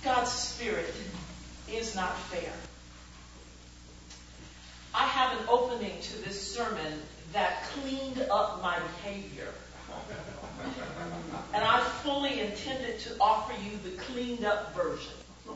God's Spirit is not fair. I have an opening to this sermon that cleaned up my behavior. And I fully intended to offer you the cleaned up version.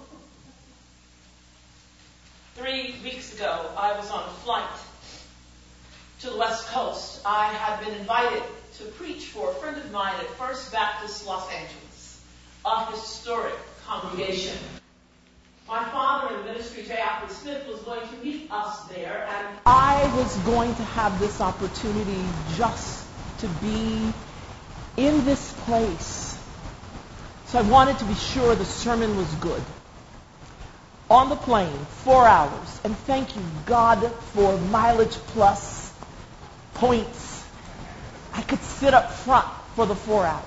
3 weeks ago, I was on a flight to the West Coast. I had been invited to preach for a friend of mine at First Baptist Los Angeles, a historic congregation. My father in ministry, J. Alfred Smith, was going to meet us there, and I was going to have this opportunity just to be in this place. So I wanted to be sure the sermon was good. On the plane, 4 hours, and thank you, God, for mileage plus points. I could sit up front for the 4 hours.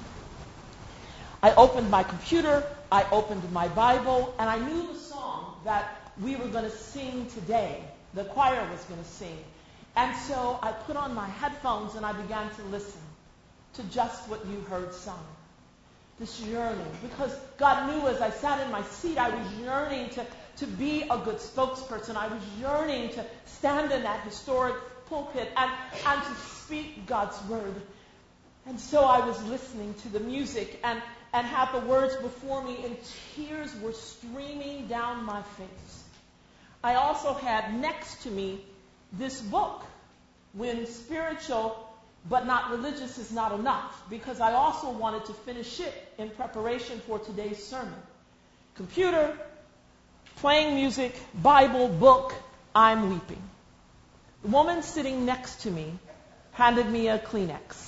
I opened my computer, I opened my Bible, and I knew the song that we were going to sing today. The choir was going to sing. And so I put on my headphones and I began to listen to just what you heard sung. This yearning. Because God knew as I sat in my seat, I was yearning to be a good spokesperson. I was yearning to stand in that historic pulpit and to speak God's word. And so I was listening to the music and had the words before me, and tears were streaming down my face. I also had next to me this book, When Spiritual but Not Religious Is Not Enough, because I also wanted to finish it in preparation for today's sermon. Computer, playing music, Bible, book, I'm weeping. The woman sitting next to me handed me a Kleenex.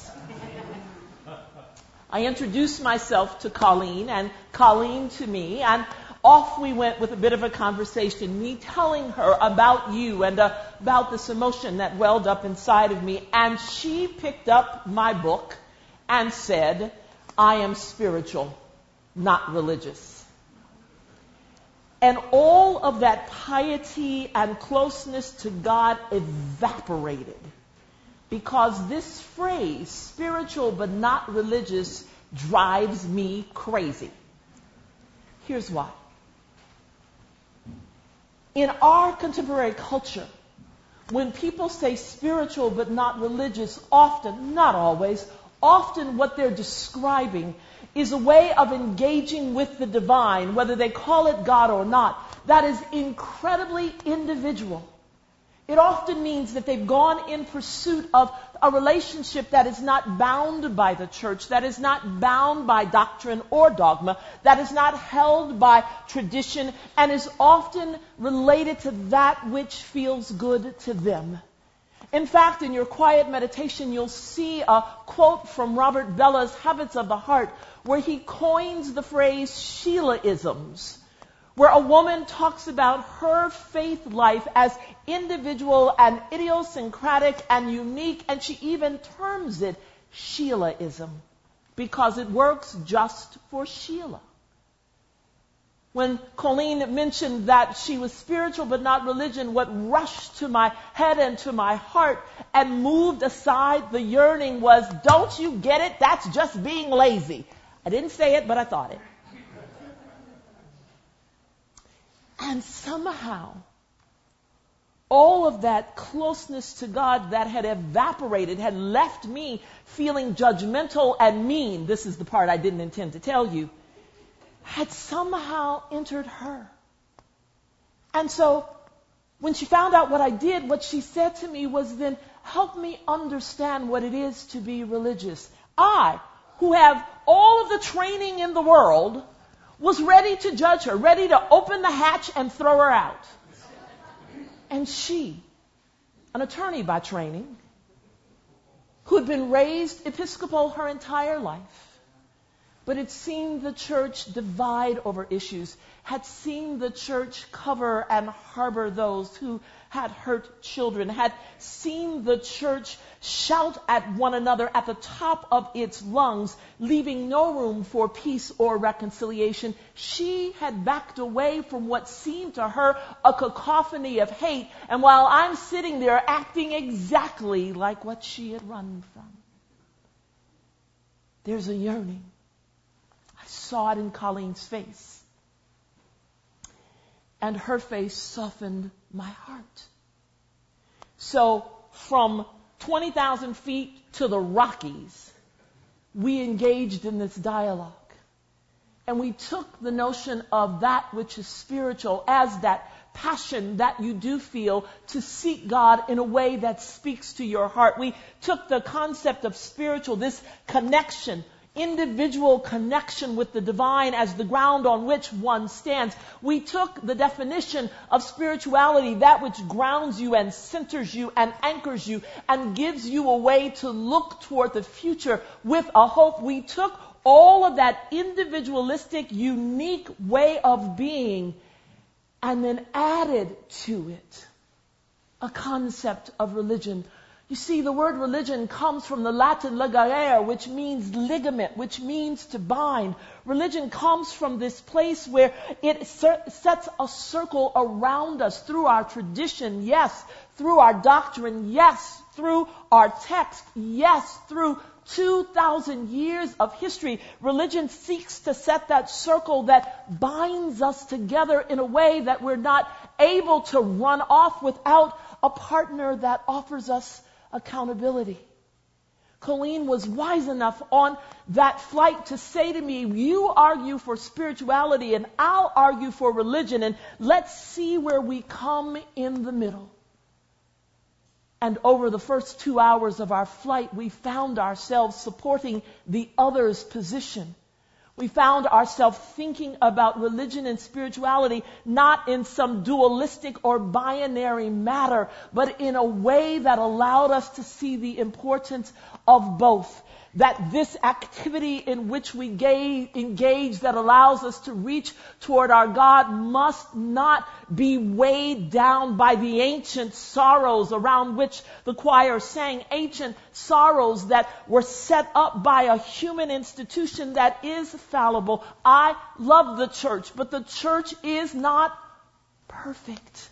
I introduced myself to Colleen, and Colleen to me, and off we went with a bit of a conversation, me telling her about you and about this emotion that welled up inside of me. And she picked up my book and said, I am spiritual, not religious. And all of that piety and closeness to God evaporated. Because this phrase, spiritual but not religious, drives me crazy. Here's why. In our contemporary culture, when people say spiritual but not religious, often, not always, often what they're describing is a way of engaging with the divine, whether they call it God or not, that is incredibly individual. It often means that they've gone in pursuit of a relationship that is not bound by the church, that is not bound by doctrine or dogma, that is not held by tradition, and is often related to that which feels good to them. In fact, in your quiet meditation, you'll see a quote from Robert Bella's Habits of the Heart, where he coins the phrase Sheilaisms, where a woman talks about her faith life as individual and idiosyncratic and unique, and she even terms it Sheilaism, because it works just for Sheila. When Colleen mentioned that she was spiritual but not religion, what rushed to my head and to my heart and moved aside the yearning was, don't you get it? That's just being lazy. I didn't say it, but I thought it. And somehow, all of that closeness to God that had evaporated, had left me feeling judgmental and mean, this is the part I didn't intend to tell you, had somehow entered her. And so, when she found out what I did, what she said to me was, then help me understand what it is to be religious. I, who have all of the training in the world, was ready to judge her, ready to open the hatch and throw her out. And she, an attorney by training, who had been raised Episcopal her entire life, but had seen the church divide over issues, had seen the church cover and harbor those who had hurt children, had seen the church shout at one another at the top of its lungs, leaving no room for peace or reconciliation. She had backed away from what seemed to her a cacophony of hate, and while I'm sitting there acting exactly like what she had run from, there's a yearning. I saw it in Colleen's face. and her face softened my heart. So from 20,000 feet to the Rockies, we engaged in this dialogue. And we took the notion of that which is spiritual as that passion that you do feel to seek God in a way that speaks to your heart. We took the concept of spiritual, this connection, individual connection with the divine as the ground on which one stands. We took the definition of spirituality, that which grounds you and centers you and anchors you and gives you a way to look toward the future with a hope. We took all of that individualistic, unique way of being and then added to it a concept of religion. You see, the word religion comes from the Latin ligare, which means ligament, which means to bind. Religion comes from this place where it sets a circle around us through our tradition, yes, through our doctrine, yes, through our text, yes, through 2,000 years of history. Religion seeks to set that circle that binds us together in a way that we're not able to run off without a partner that offers us accountability. Colleen was wise enough on that flight to say to me, you argue for spirituality and I'll argue for religion, and let's see where we come in the middle. And over the first 2 hours of our flight, we found ourselves supporting the other's position. We found ourselves thinking about religion and spirituality not in some dualistic or binary matter, but in a way that allowed us to see the importance of both. That this activity in which we engage that allows us to reach toward our God must not be weighed down by the ancient sorrows around which the choir sang, ancient sorrows that were set up by a human institution that is fallible. I love the church, but the church is not perfect.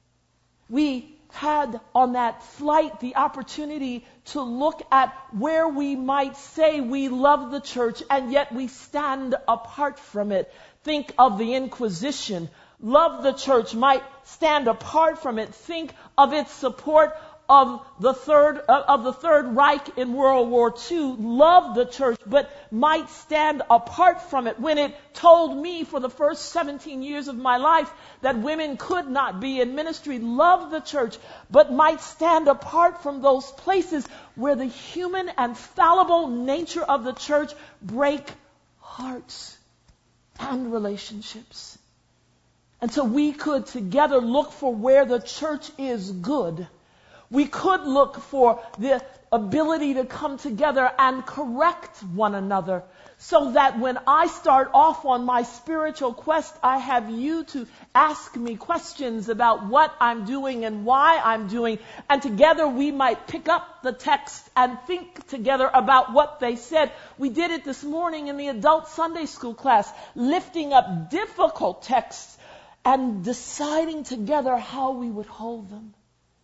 We had on that flight the opportunity to look at where we might say we love the church and yet we stand apart from it. Think of the Inquisition. Love the church might stand apart from it. Think of its support of the Third Reich in World War II. Love the church, but might stand apart from it when it told me for the first 17 years of my life that women could not be in ministry. Love the church, but might stand apart from those places where the human and fallible nature of the church break hearts and relationships. And so we could together look for where the church is good. We could look for the ability to come together and correct one another so that when I start off on my spiritual quest, I have you to ask me questions about what I'm doing and why I'm doing. And together we might pick up the text and think together about what they said. We did it this morning in the adult Sunday school class, lifting up difficult texts and deciding together how we would hold them.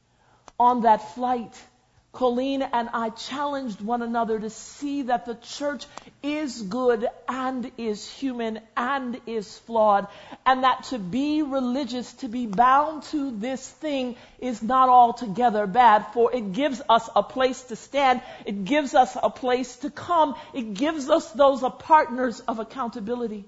On that flight, Colleen and I challenged one another to see that the church is good and is human and is flawed, and that to be religious, to be bound to this thing is not altogether bad, for it gives us a place to stand, it gives us a place to come, it gives us those partners of accountability.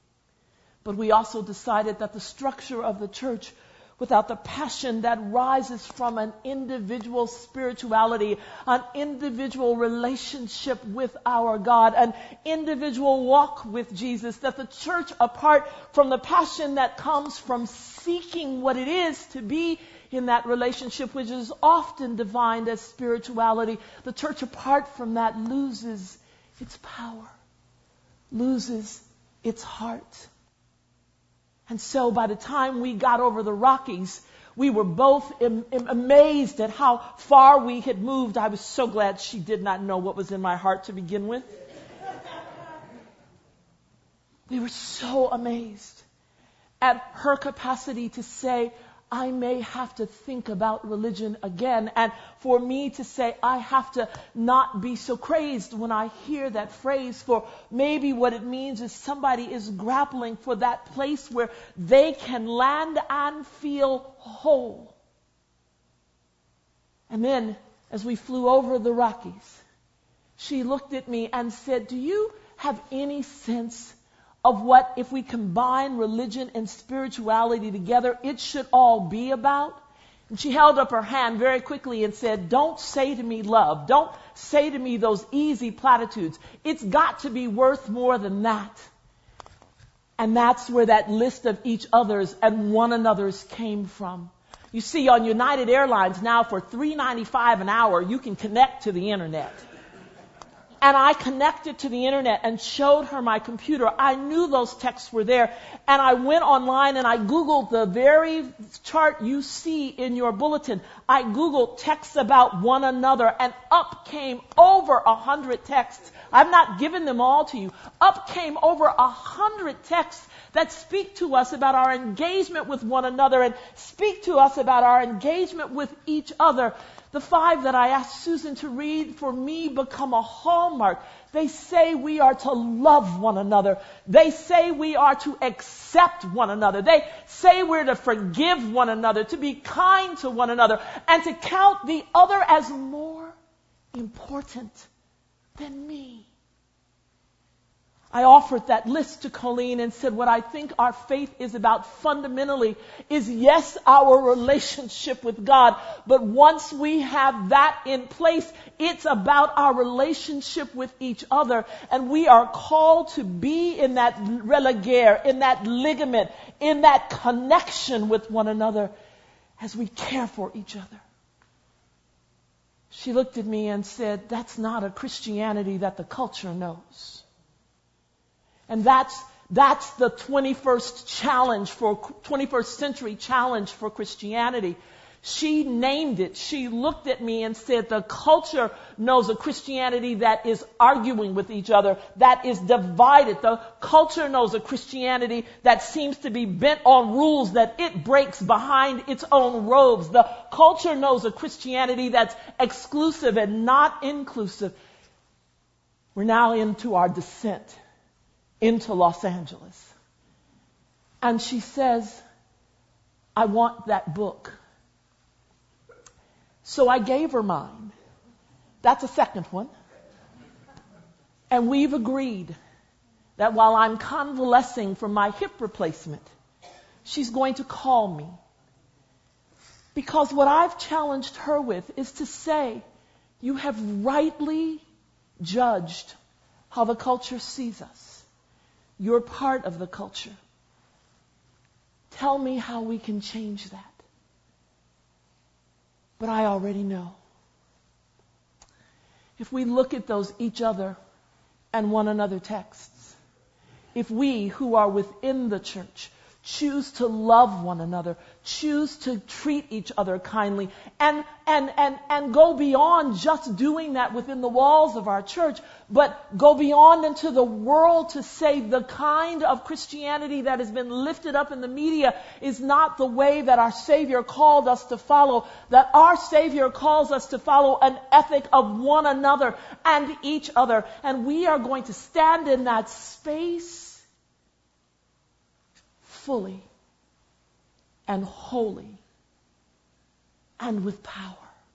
But we also decided that the structure of the church, without the passion that rises from an individual spirituality, an individual relationship with our God, an individual walk with Jesus, that the church, apart from the passion that comes from seeking what it is to be in that relationship, which is often defined as spirituality, the church apart from that loses its power, loses its heart. And so by the time we got over the Rockies, we were both amazed at how far we had moved. I was so glad she did not know what was in my heart to begin with. We were so amazed at her capacity to say, I may have to think about religion again. And for me to say, I have to not be so crazed when I hear that phrase, for maybe what it means is somebody is grappling for that place where they can land and feel whole. And then, as we flew over the Rockies, she looked at me and said, do you have any sense of what, if we combine religion and spirituality together, it should all be about? And she held up her hand very quickly and said, don't say to me love. Don't say to me those easy platitudes. It's got to be worth more than that. And that's where that list of each other's and one another's came from. You see, on United Airlines now for $3.95 an hour, you can connect to the internet. And I connected to the internet and showed her my computer. I knew those texts were there. And I went online and I Googled the very chart you see in your bulletin. I Googled texts about one another, and up came over 100 texts. I've not given them all to you. Up came over 100 texts that speak to us about our engagement with one another and speak to us about our engagement with each other. The 5 that I asked Susan to read for me become a hallmark. They say we are to love one another. They say we are to accept one another. They say we're to forgive one another, to be kind to one another, and to count the other as more important than me. I offered that list to Colleen and said, what I think our faith is about fundamentally is, yes, our relationship with God. But once we have that in place, it's about our relationship with each other. And we are called to be in that religare, in that ligament, in that connection with one another as we care for each other. She looked at me and said, that's not a Christianity that the culture knows. And that's the 21st century challenge for Christianity. She named it. She looked at me and said, the culture knows a Christianity that is arguing with each other, that is divided. The culture knows a Christianity that seems to be bent on rules that it breaks behind its own robes. The culture knows a Christianity that's exclusive and not inclusive. We're now into our descent into Los Angeles. And she says, I want that book. So I gave her mine. That's a second one. And we've agreed that while I'm convalescing from my hip replacement, she's going to call me. Because what I've challenged her with is to say, you have rightly judged how the culture sees us. You're part of the culture. Tell me how we can change that. But I already know. If we look at those each other and one another texts, if we who are within the church choose to love one another, choose to treat each other kindly, and go beyond just doing that within the walls of our church, but go beyond into the world to say the kind of Christianity that has been lifted up in the media is not the way that our Savior called us to follow, that our Savior calls us to follow an ethic of one another and each other, and we are going to stand in that space fully and wholly and with power.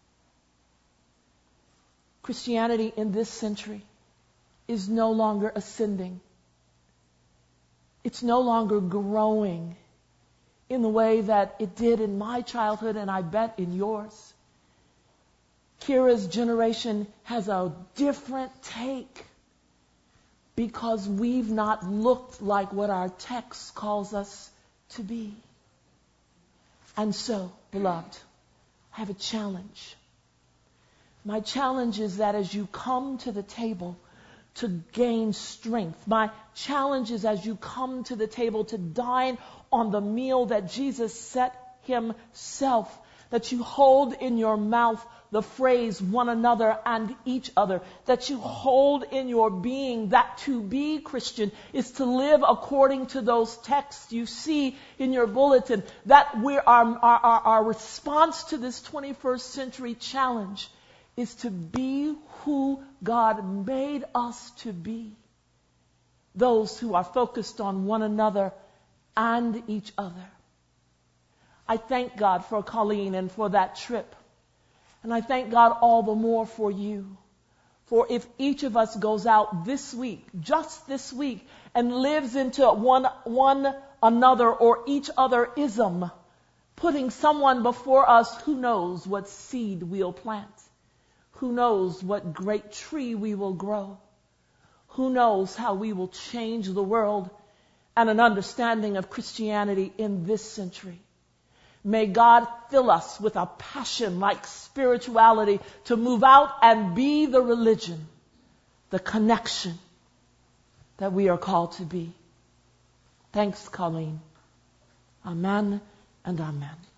Christianity in this century is no longer ascending. It's no longer growing in the way that it did in my childhood, and I bet in yours. Kira's generation has a different take because we've not looked like what our text calls us to be. And so, beloved, I have a challenge. My challenge is that as you come to the table to gain strength, my challenge is as you come to the table to dine on the meal that Jesus set himself, that you hold in your mouth the phrase one another and each other, that you hold in your being that to be Christian is to live according to those texts you see in your bulletin, that our response to this 21st century challenge is to be who God made us to be. Those who are focused on one another and each other. I thank God for Colleen and for that trip. And I thank God all the more for you. For if each of us goes out this week, just this week, and lives into one another or each other ism, putting someone before us, who knows what seed we'll plant? Who knows what great tree we will grow? Who knows how we will change the world and an understanding of Christianity in this century? May God fill us with a passion like spirituality to move out and be the religion, the connection that we are called to be. Thanks, Colleen. Amen and amen.